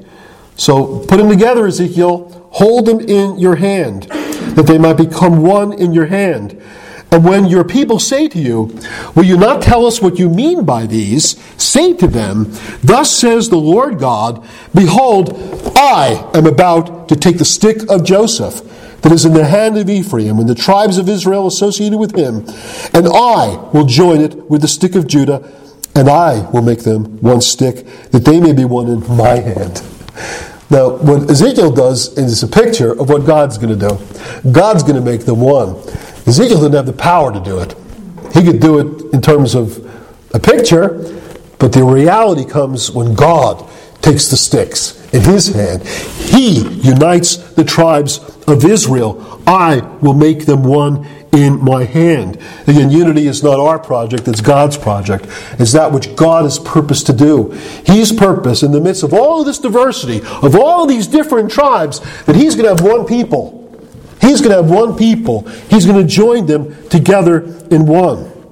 So put them together, Ezekiel. Hold them in your hand, that they might become one in your hand. And when your people say to you, will you not tell us what you mean by these? Say to them, thus says the Lord God, behold, I am about to take the stick of Joseph that is in the hand of Ephraim and the tribes of Israel associated with him, and I will join it with the stick of Judah, and I will make them one stick, that they may be one in my hand. Now, what Ezekiel does is a picture of what God's going to do. God's going to make them one. Ezekiel didn't have the power to do it. He could do it in terms of a picture, but the reality comes when God takes the sticks in his hand. He unites the tribes of Israel. I will make them one in my hand. Again, unity is not our project, it's God's project. It's that which God has purposed to do. He's purposed in the midst of all of this diversity, of all these different tribes, that he's going to have one people. He's going to have one people. He's going to join them together in one.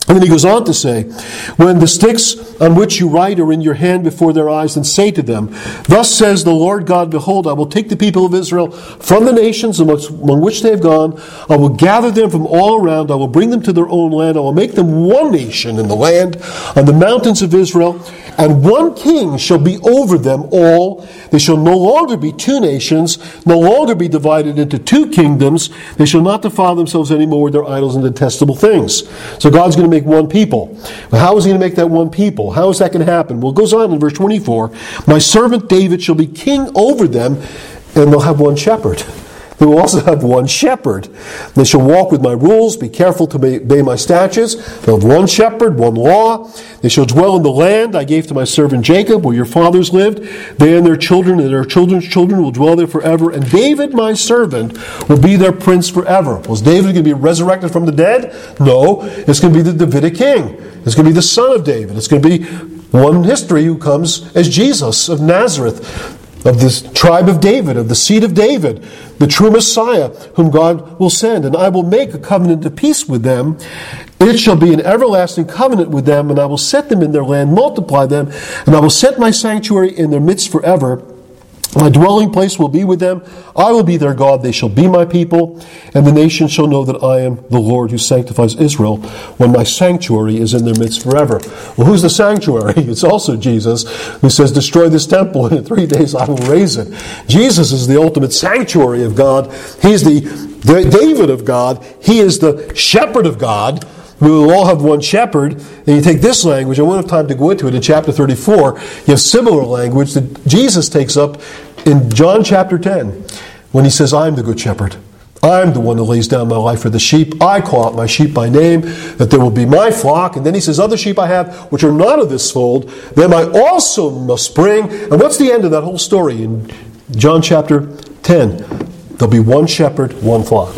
And then he goes on to say, when the sticks on which you write are in your hand before their eyes, then say to them, thus says the Lord God, behold, I will take the people of Israel from the nations among which they have gone. I will gather them from all around. I will bring them to their own land. I will make them one nation in the land on the mountains of Israel. And one king shall be over them all. They shall no longer be two nations, no longer be divided into two kingdoms. They shall not defile themselves anymore with their idols and detestable things. So God's going to make one people. But how is he going to make that one people? How is that going to happen? Well, it goes on in verse twenty-four. My servant David shall be king over them, and they'll have one shepherd. They will also have one shepherd. They shall walk with my rules, be careful to obey my statutes. They'll have one shepherd, one law. They shall dwell in the land I gave to my servant Jacob, where your fathers lived. They and their children and their children's children will dwell there forever. And David, my servant, will be their prince forever. Was David going to be resurrected from the dead? No. It's going to be the Davidic king. It's going to be the son of David. It's going to be one in history who comes as Jesus of Nazareth, of the tribe of David, of the seed of David, the true Messiah, whom God will send. And I will make a covenant of peace with them. It shall be an everlasting covenant with them, and I will set them in their land, multiply them, and I will set my sanctuary in their midst forever. My dwelling place will be with them. I will be their God. They shall be my people. And the nations shall know that I am the Lord who sanctifies Israel when my sanctuary is in their midst forever. Well, who's the sanctuary? It's also Jesus, who says, destroy this temple, and in three days I will raise it. Jesus is the ultimate sanctuary of God. He's the, the David of God. He is the shepherd of God. We will all have one shepherd. And you take this language, I won't have time to go into it, in chapter thirty-four, you have similar language that Jesus takes up in John chapter ten, when he says, I'm the good shepherd. I'm the one who lays down my life for the sheep. I call out my sheep by name, that there will be my flock. And then he says, other sheep I have, which are not of this fold, them I also must bring. And what's the end of that whole story in John chapter ten? There'll be one shepherd, one flock.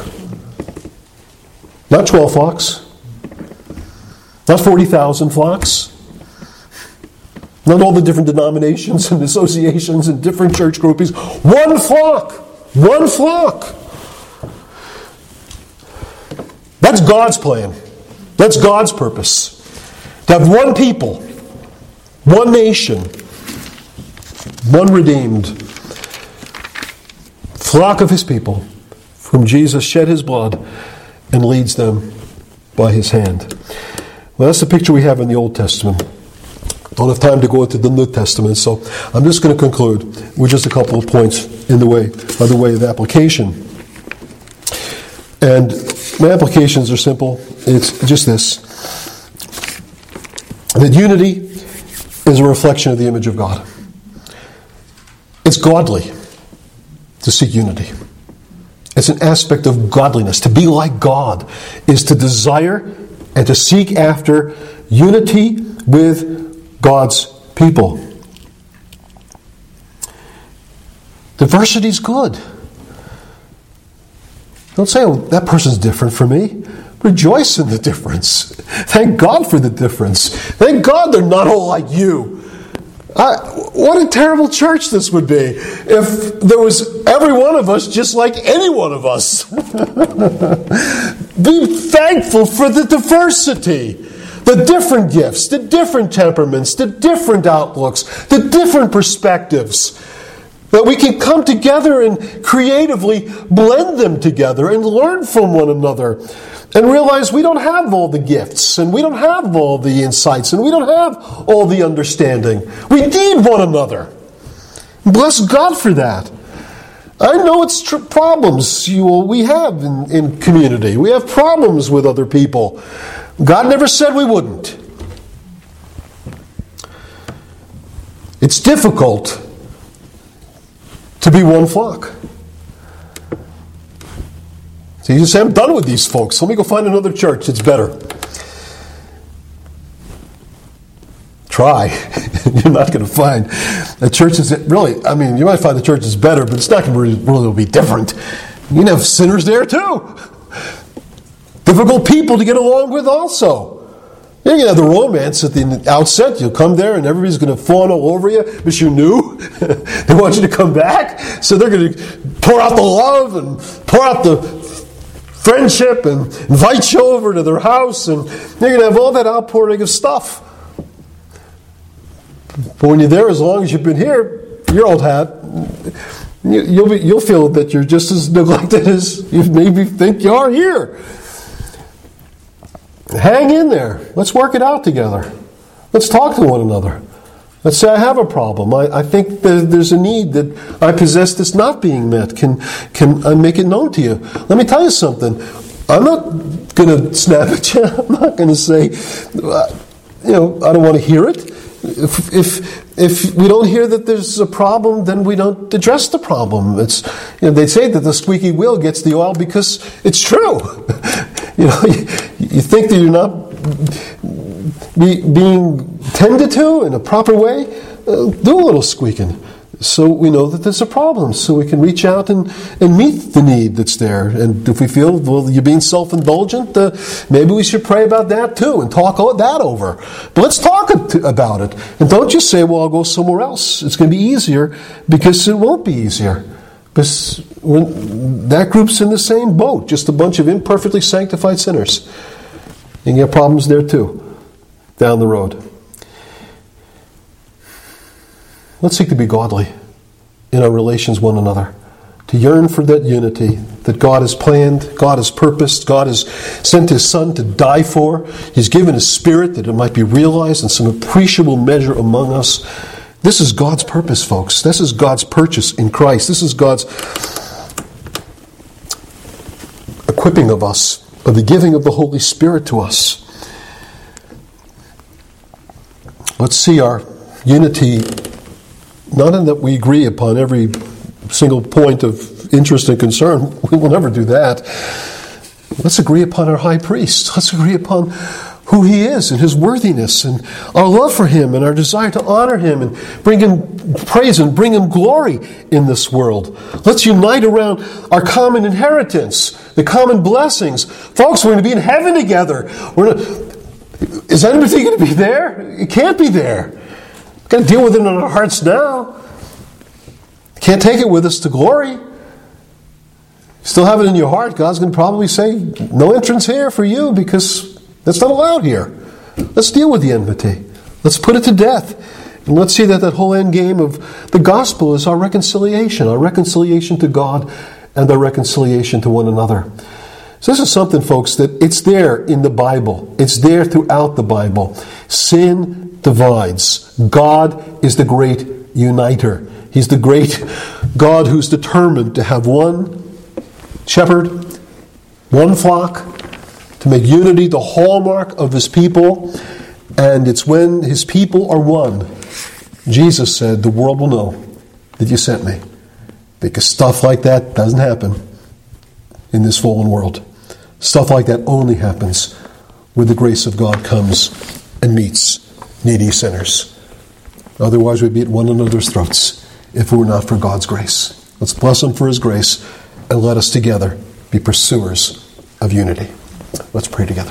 Not twelve flocks. Not forty thousand flocks. Not all the different denominations and associations and different church groupings. One flock. One flock. That's God's plan. That's God's purpose. To have one people, one nation, one redeemed flock of his people, whom Jesus shed his blood and leads them by his hand. Well, that's the picture we have in the Old Testament. Don't have time to go into the New Testament, so I'm just going to conclude with just a couple of points in the way, by the way of application. And my applications are simple. It's just this: that unity is a reflection of the image of God. It's godly to seek unity. It's an aspect of godliness. To be like God is to desire and to seek after unity with God's people. Diversity is good. Don't say, oh, that person's different from me. Rejoice in the difference. Thank God for the difference. Thank God they're not all like you. I, what a terrible church this would be if there was every one of us just like any one of us. Be thankful for the diversity, the different gifts, the different temperaments, the different outlooks, the different perspectives. That we can come together and creatively blend them together and learn from one another. And realize we don't have all the gifts, and we don't have all the insights, and we don't have all the understanding. We need one another. Bless God for that. I know it's tr- problems you, we have in, in community. We have problems with other people. God never said we wouldn't. It's difficult to be one flock. So you just say, I'm done with these folks. Let me go find another church. It's better. Try. You're not going to find a church that's really, I mean, you might find the church is better, but it's not going to really, really be different. You can have sinners there too. Difficult people to get along with also. You're going to have the romance at the outset. You'll come there and everybody's going to fawn all over you because you knew. They want you to come back. So they're going to pour out the love and pour out the friendship and invite you over to their house, and you're going to have all that outpouring of stuff. But when you're there, as long as you've been here, your old hat, you'll be, you'll feel that you're just as neglected as you maybe think you are here. Hang in there. Let's work it out together. Let's talk to one another. Let's say I have a problem. I, I think that there's a need that I possess that's not being met. Can can I make it known to you? Let me tell you something. I'm not going to snap at you. I'm not going to say, uh, you know, I don't want to hear it. If, if if we don't hear that there's a problem, then we don't address the problem. It's, you know, they say that the squeaky wheel gets the oil because it's true. You know, you, you think that you're not be, being tended to in a proper way, uh, do a little squeaking. So we know that there's a problem, so we can reach out and, and meet the need that's there. And if we feel, well, you're being self-indulgent, uh, maybe we should pray about that too and talk that over. But let's talk about it. And don't just say, well, I'll go somewhere else. It's going to be easier, because it won't be easier. Because when that group's in the same boat, just a bunch of imperfectly sanctified sinners. You can get problems there too, down the road. Let's seek to be godly in our relations with one another, to yearn for that unity that God has planned, God has purposed, God has sent His Son to die for. He's given His Spirit that it might be realized in some appreciable measure among us. This is God's purpose, folks. This is God's purchase in Christ. This is God's equipping of us, of the giving of the Holy Spirit to us. Let's see our unity, not in that we agree upon every single point of interest and concern. We will never do that. Let's agree upon our high priest. Let's agree upon who he is and his worthiness and our love for him and our desire to honor him and bring him praise and bring him glory in this world. Let's unite around our common inheritance, the common blessings. Folks, we're going to be in heaven together. We're going to, is anybody going to be there? It can't be there. We've got to deal with it in our hearts now. Can't take it with us to glory. Still have it in your heart. God's going to probably say, no entrance here for you, because that's not allowed here. Let's deal with the enmity. Let's put it to death. And let's see that that whole end game of the gospel is our reconciliation, our reconciliation to God and our reconciliation to one another. So this is something, folks, that it's there in the Bible. It's there throughout the Bible. Sin divides. God is the great uniter. He's the great God who's determined to have one shepherd, one flock, to make unity the hallmark of his people. And it's when his people are one, Jesus said, the world will know that you sent me. Because stuff like that doesn't happen in this fallen world. Stuff like that only happens where the grace of God comes and meets needy sinners. Otherwise we'd be at one another's throats if it were not for God's grace. Let's bless him for his grace, and let us together be pursuers of unity. Let's pray together.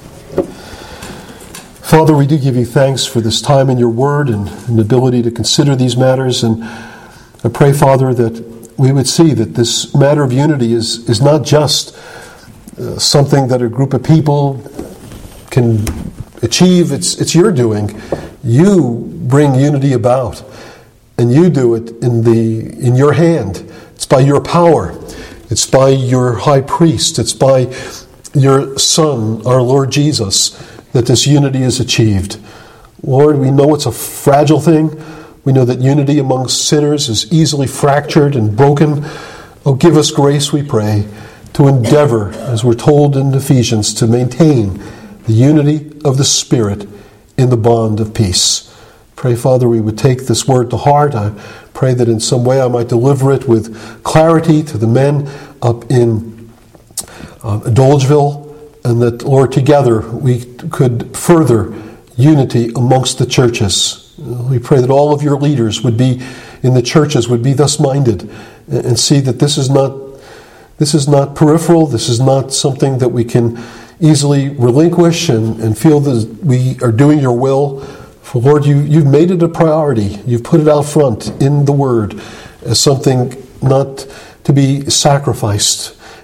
Father, we do give you thanks for this time in your word and an ability to consider these matters. And I pray, Father, that we would see that this matter of unity is, is not just uh, something that a group of people can achieve. It's, it's your doing. You bring unity about, and you do it in the in your hand. It's by your power. It's by your high priest. It's by your Son, our Lord Jesus, that this unity is achieved. Lord, we know it's a fragile thing. We know that unity among sinners is easily fractured and broken. Oh, give us grace, we pray, to endeavor, as we're told in Ephesians, to maintain the unity of the Spirit in the bond of peace. Pray, Father, we would take this word to heart. I pray that in some way I might deliver it with clarity to the men up in uh, Dolgeville, and that, Lord, together we could further unity amongst the churches. We pray that all of your leaders would be in the churches, would be thus minded, and see that this is not this is not peripheral, this is not something that we can easily relinquish and, and feel that we are doing your will. For Lord, you, you've made it a priority. You've put it out front in the Word as something not to be sacrificed.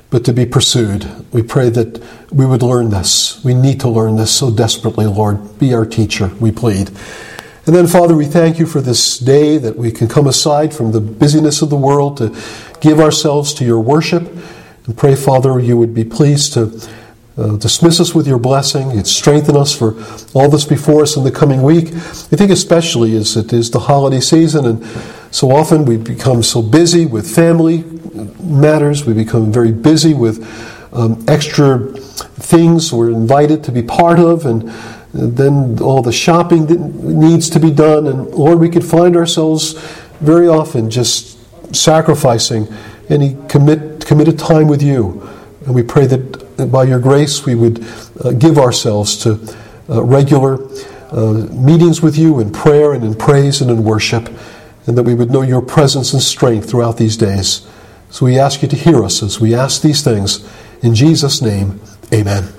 but to be pursued. We pray that we would learn this. We need to learn this so desperately, Lord. Be our teacher, we plead. And then, Father, we thank you for this day that we can come aside from the busyness of the world to give ourselves to your worship. And pray, Father, you would be pleased to uh, dismiss us with your blessing and strengthen us for all that's before us in the coming week. I think especially as it is the holiday season, and so often we become so busy with family matters. We become very busy with um, extra things we're invited to be part of, and then all the shopping that needs to be done. And Lord, we could find ourselves very often just sacrificing any commit, committed time with you. And we pray that by your grace we would uh, give ourselves to uh, regular uh, meetings with you in prayer and in praise and in worship, and that we would know your presence and strength throughout these days. So we ask you to hear us as we ask these things. In Jesus' name, amen.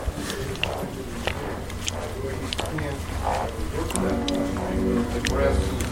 Rest